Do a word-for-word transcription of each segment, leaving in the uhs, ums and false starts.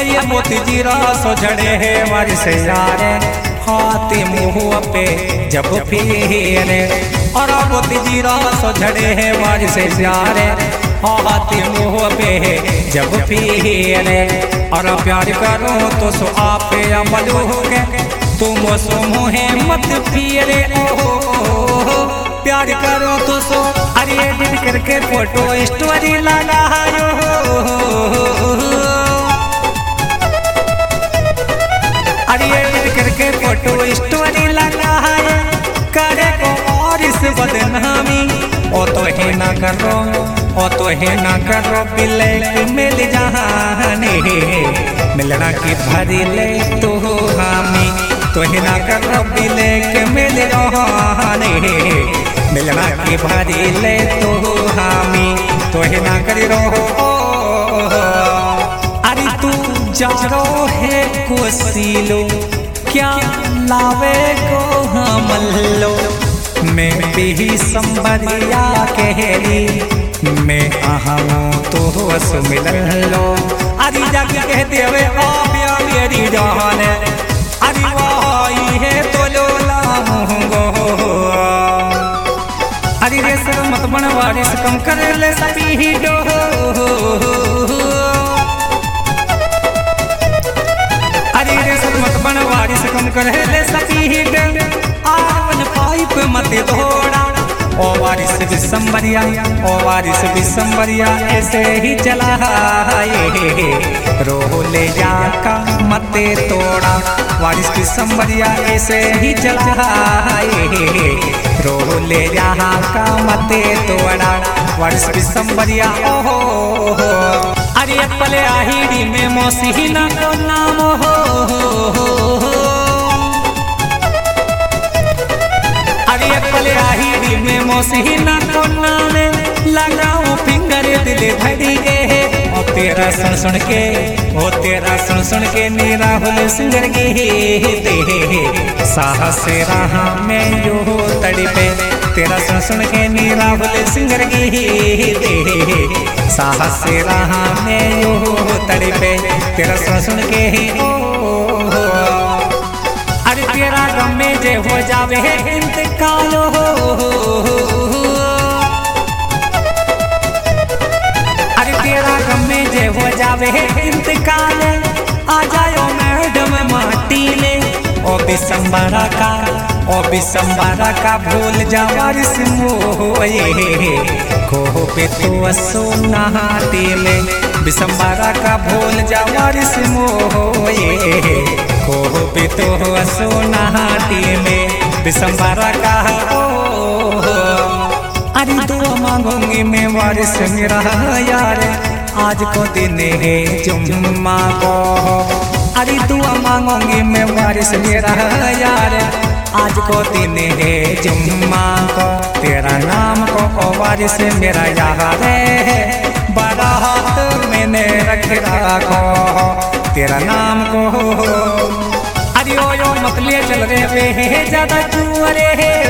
अये मोती जीरा सो झड़े है वारी से यारे हाथी मुँह पे जब फिरे और मोती जीरा सो झड़े है वारी से यारे हाथी मुँह पे जब फिरे और प्यार करो तो सो आप अमल हो गए तुम सो मुहे मत फिरे ओ प्यार करो तो सो अरे एडिट करके फोटो स्टोरी लगायो अरे एडिट करके फोटो स्टोरी लगाए करे को और इस बदनामी ओ तो है ना करो ओ तो है ना करो पिले मिल जहाने मिलना की भरी ले तो हामी तो है ना करो पिले के मिल जहाने मिलना की भरी ले तो हामी तो है ना करी रहो अरे तू जारो है कोसीलो क्या लावे को हमलो मैं भी संबरिया कहरी मैं आहूँ तो हस मिलन लो अरे जाके कहते हुए आ मेरी जान अरे वाही है तो लो लाऊंगो अरे रे सर मत बन वारिस कम कर ले सभी डो अरे रे सर मत बन वारिस कम कर ले सभी डो आवन पाइप मत धोड़ा ओ वारिस बिसंबरिया ओ वारिस बिसंबरिया ऐसे ही चला रो ले जा का मते तोड़ा वारिस बिसंबरिया ऐसे ही चला रो ले जा का मते तोड़ा वारिस बिसंबरिया ओहो अरे पले आहिरी में मौसी ना को नाम हो अरे पले आहिरी में मौसी ना को नाम लगाओ फिंगर दिल धड़ी गे ओ तेरा सुन सुन के ओ तेरा सुन सुन के नीरा हुल सिंगर गे दे साहस रहा मैं यो तड़ी पे तेरा सुन सुन के नीरा हुल सिंगर गे दे साहस रहा मैं यो तड़ी पे तेरा सुन सुन के ओ अरे तेरा गम में जे हो जावे इंतकाल हो अरे तेरा गम में जे हो जावे इंतकाल आ जाओ मैडम माटी ले ओ बिसंबरा का ओ बिसंबरा का भूल जा वारिस मोये को पे तो असो नहाती ले बिसंबरा का भूल जा वारिस मोये को पे तो असो नहाती में बिसंबरा का ओ अरे दुआ मांगूंगी मैं वारिस मेरा यार आज को दिन है जुम्मा को अरे दुआ मांगूंगी मैं वारिस मेरा यार आज को दिन है जुम्मा को तेरा नाम को ओ वारिस मेरा यार है बड़ा हाथ मैंने रख रखो तेरा नाम को अरे ओ यो मतले चल रहे वे ज्यादा चुअरे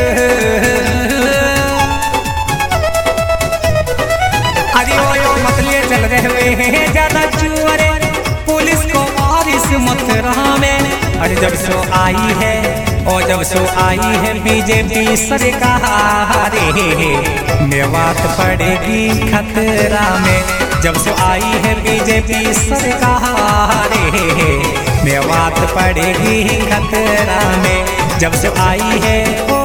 अरे ओ यो मतले चल रहे वे ज्यादा चुअरे पुलिस को वारिस मत रहा में अरे जब सो आई है ओ जब सो आई है बीजेपी सरकार में बात पड़ेगी खतरा में जब सो आई है बीजेपी सरकार में बात पड़ेगी खतरा में जब से आई है ओ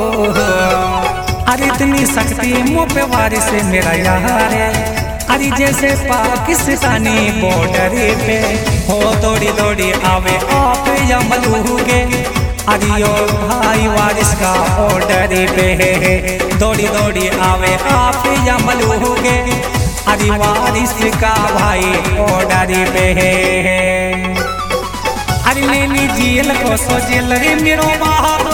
अरे इतनी शक्ति मुँह पे वारिस मेरा यार अरे जैसे पाकिस्तानी बॉर्डर पे हो दौड़ी दौड़ी आवे आप या मलूगे अरे ओ भाई वारिस का ऑर्डर पे दौड़ी दौड़ी आवे आप या मलूगे अरे वारिस का भाई ऑर्डर पे अरे नैनी जेल को सो जेल रे मेरो बाबो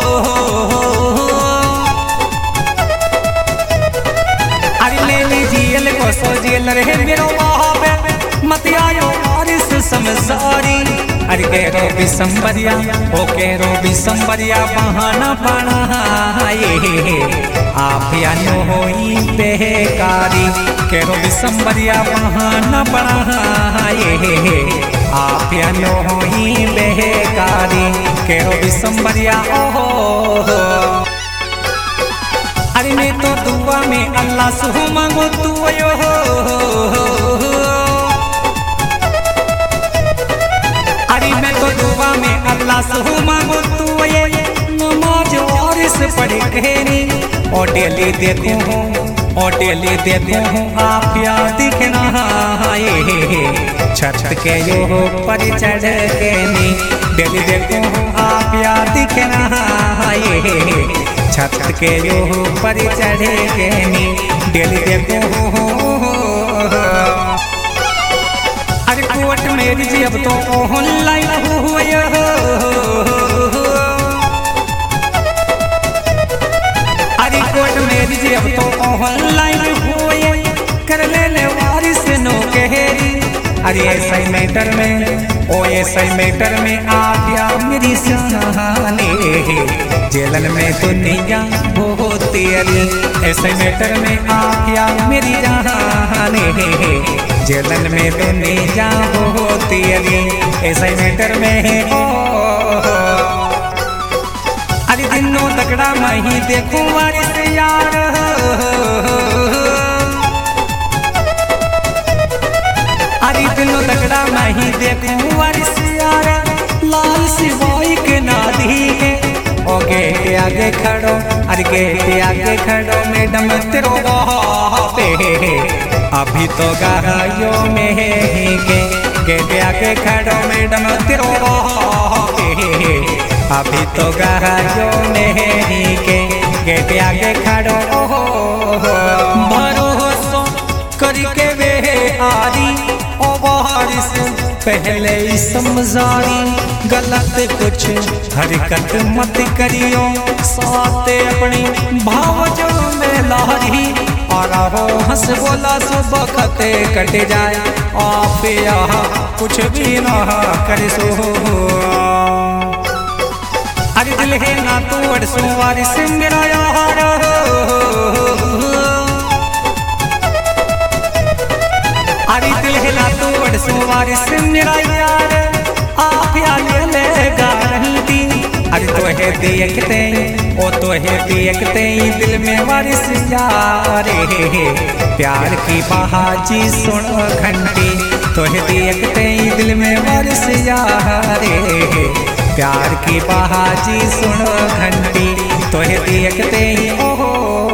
अरे नैनी जेल को सो जेल रे मेरो बाबो मत आयो वारिस समझारी अरे केरो बिसंबरिया ओ केरो बिसंबरिया बहाना बनाए आप यानो होई बेकारी केरो बिसंबरिया बहाना बनाए आप नो ही बेकारी केरो दिसंबरिया ओहो अरे मैं तो दुआ में अल्लाह से मांगो तू यो अरे मैं तो दुआ में अल्लाह से मांगो तू ये नमाज और से पढ़े कहनी और डेली देखूं हूँ और डेली देखूं हूँ आप यार दिखना ये छत के यो पर चढ़ के नी डेली देखूं हूँ आप यार दिखना ये छत के यो पर चढ़ के नी डेली देखूं हूँ अरे कोट मेरी जी अब तो ऑनलाइन हुआ कोट मेरी जी अब तो ऑनलाइन हुए कर ले ले वारिस नो कहेरी अरे ऐसा ही मैटर में ओ ऐसा ही मैटर में आ गया मेरी सहाने जेलन में दुनिया बहुत तेरी ऐसा ही मैटर में आ गया मेरी जहाने जेलन में दुनिया बहुत तेरी ऐसा ही मैटर में ओ अरे दिनों तकड़ा मैं ही देखूं वारिस यार अरे दिनों तकड़ा मैं ही देखूं वारिस यार लाल सिवाई के नादी के ओ गेट आगे खड़ो अरे गेट आगे खड़ो मैडम तेरो पे अभी तो गायो में ही के गेट आगे खड़ो मैडम तेरो पे अभी तो गायो नहीं के गेट आगे खड़ो भरोसा करके वे आरी ओ बारिश पहले ही समझारी गलत कुछ हरकत मत करियो साथ अपनी भावजो में लहरी और हो हंस बोला सुबह खते कट जाए आप यहाँ कुछ भी ना कर सो अरे दिल है ना तू अड़सो वारिस मेरा यार अरे दिल है ना तू अड़सो वारिस मेरा यार आप यार ले गारंटी अरे तो है देखते ओ तो है देखते दिल में वारिस यार प्यार की बहाजी सुन घंटी तो है देखते दिल में वारिस यार प्यार की बहाजी सुनो घंटी तो है देखते ही ओहो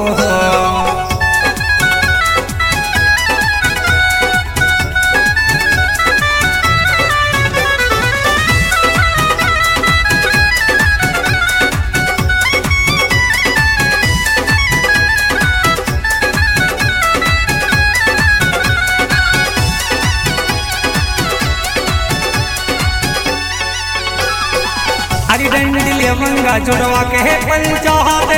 मंगा जुड़वा के पल चाहते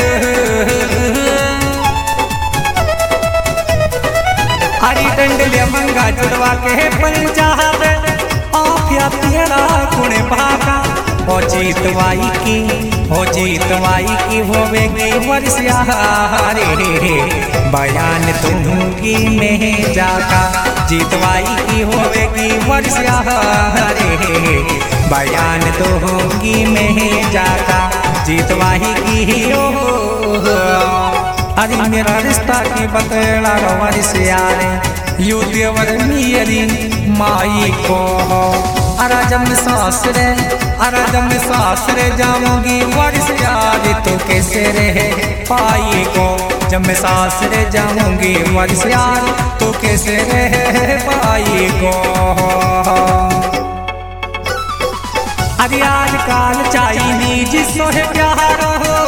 हरी डंडलिया मंगा जुड़वा के पल चाहते आप या तेरा कुण भागा हो जीतवाई की हो जीतवाई की होवेगी वर्षा रे बयान दूंगी में जाका जीतवाई की होवेगी वर्षा रे बयान दूंगी में जाका जीतवाही की हो अरे मेरा रिश्ता की बतला वारिस यार यू देवर मेरी माई को अरा जब सासरे अरा जब सासरे जाऊंगी वारिस यार तो कैसे रहे पाई को जब मैं सासरे जाऊंगी वारिस यार तो कैसे रहे पाई को अरे आजकल चाइनीज सोहे प्यार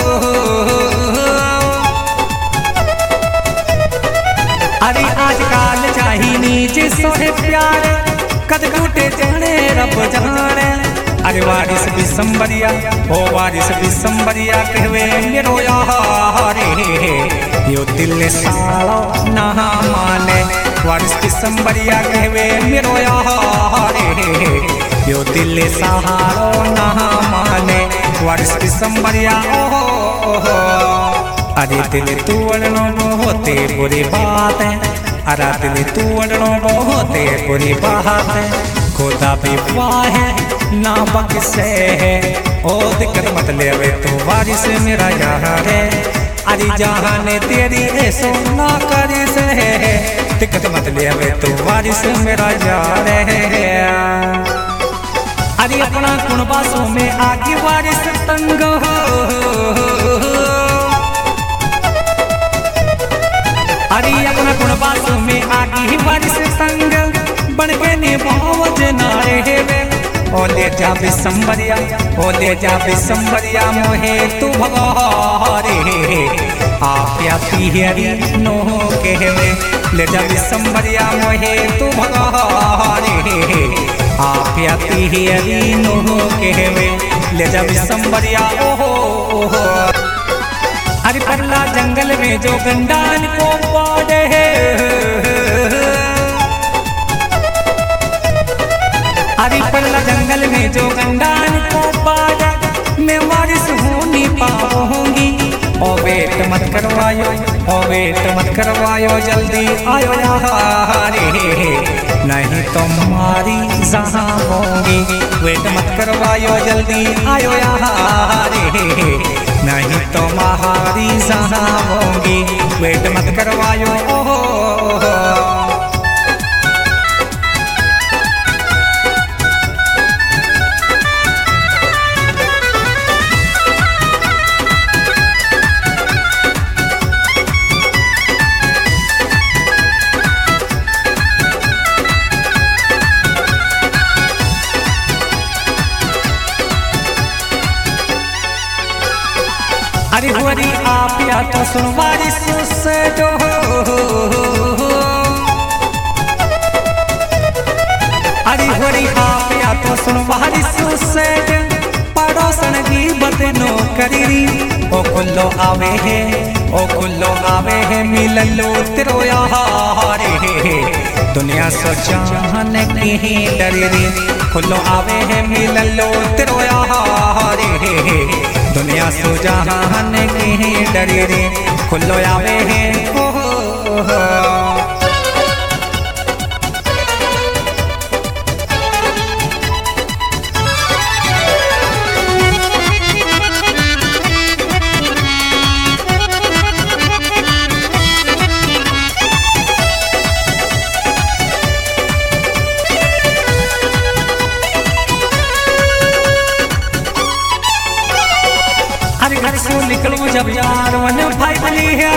अरे आजकल चाइनीज सोहे प्यार कद टूटे जाने रब जाने अरे वारिस दिसंबरिया ओ वारिस दिसंबरिया कहवे मेरो यार यो दिल सालो ना माने वारिस दिसंबरिया कहवे मेरो यार यो दिल सहारो ना माने वारिस दिसंबरिया ओहो अरे दिल तोड़ना बहुते बुरी बात है अरे दिल तोड़ना बहुते बुरी बात है। खुदा भी वाह ना बख्शे है। ओ दिक्कत मत ले वे तू वारिस मेरा यार है। अरे जहाने तेरी ऐसो ना करे से है। दिक्कत मत ले वे तू वारिस मेरा यार है। अरे अपना कुणबासों में आगे वारिस तंग हो। अरे अपना कुणबासों में आगे वारिस तंग बन के निभावज नारे वे। ओ ले जा बिसंबरिया ओ ले जा बिसंबरिया मोहे तू भगारे। आप्या पिहरी नो कहवे ले जा बिसंबरिया मोहे तू भगारे। आप्या पिहरी नो कहवे ले जा बिसंबरिया ओहो ओहो। अरे परला जंगल में जो गंडान को पाड़े है। अरे परला जंगल में जो गंडान को पाड़ा मैं वारिस होनी पाऊंगी। ओ वेट मत करवायो ओ वेट मत करवायो जल्दी आयो यारे। नहीं तो मारी जहाँ होंगी। वेट मत करवायो जल्दी आयो यारे। नहीं तो महारी जहाँ होंगी। वेट मत करवायो ओहो। अरे हुरी आप या तो सुन वारिस से जो। अरे हुरी आप या तो सुन वारिस से पड़ोसन की बदनो करी। ओ कुल्लो आवे है ओ कुल्लो आवे है मिललो तेरो यारे। दुनिया सो जान की डरी खुल्लो आवे है मिललो तेरो यारे। दुनिया सो जहान की डरी रे खुल्लो आवे है ओहो। अरे घर से निकलो जब यार वन भाई बनी है।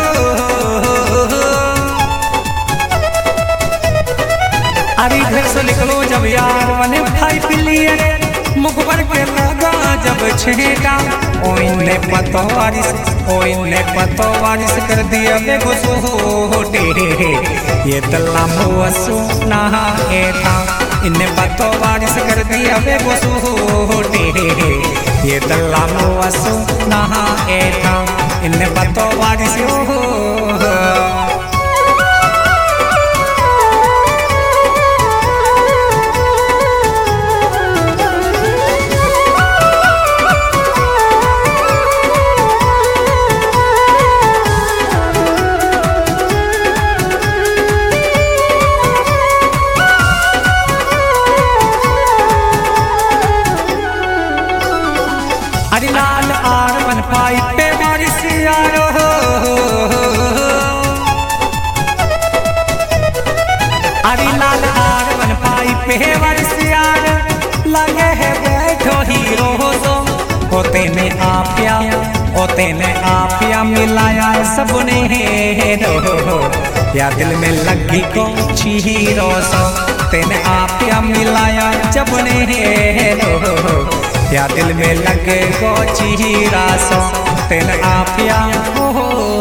अरे घर से निकलो जब यार वन भाई पिली है। मुखबर के लगा जब छेटा ओ इन्हें पतो वारिस ओ इन्हें पतो वारिस कर दिया बेगुसोटे। ये तल्ला मुअसु नहा एठा इन्हें पतो वारिस कर दिया बेगुसोटे। ये तल्ला मुअसु नहा एठा इन्हें पतो वारिस ओहो। अरे लाल आर बन पाई पे वारिस यारो। अरे लाल आर बन पाई पे वारिस यार लगे है बैठो हीरो सो। ओ तेने आप्या ओ तेने आप्या मिलाया सबने रो। या दिल में लगी को हीरो सो तेने आप्या मिलाया जबने रो। या दिल में लगे को चीरा सो तेन आपिया हो।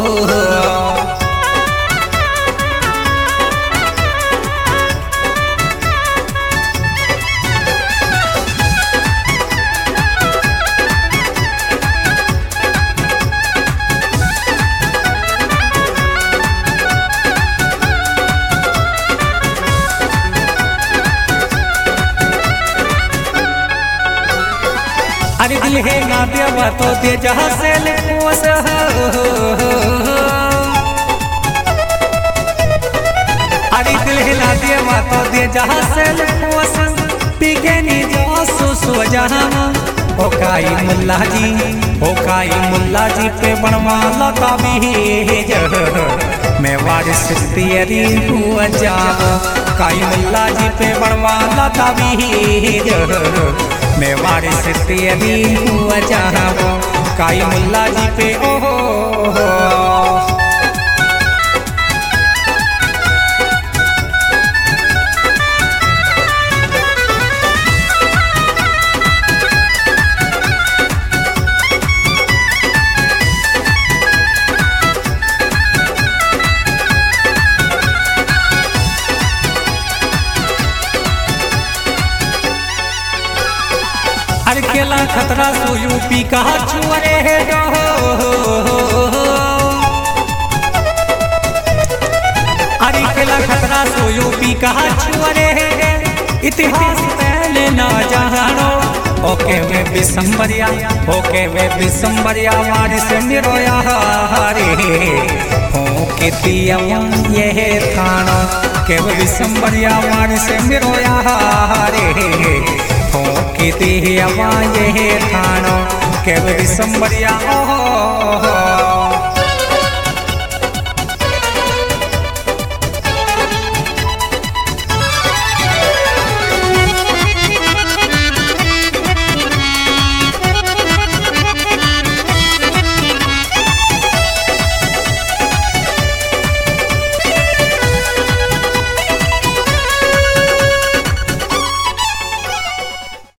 अरे दिल है ना देवा तो दे जहाँ से लिखोस। अरे दिल है ना देवा सेवा तो दे जहाँ सेल फोस पिगेनी जो सो सो जहाँ ओ काई मुल्ला जी ओ काई मुल्ला जी पे बनवा लता बीज मैं वारिस तेरी हुआ जाओ काई मुल्ला जी पे बनवा लता बीज मैं वारिस तेरी हुआ जाओ काई मुल्ला जी पे ओहो अरे केला खतरा सो यूपी का छुअरे है अरे केला खतरा सो यूपी का छुअरे है इतिहास पहले ना जानो ओके वे बिसंबरिया ओके वे बिसंबरिया वारिस निरोया हरे हो के तिया ये थानो के वे बिसंबरिया वारिस निरोया हरे के ते हवा ये थानो के दिसंबरिया ओहो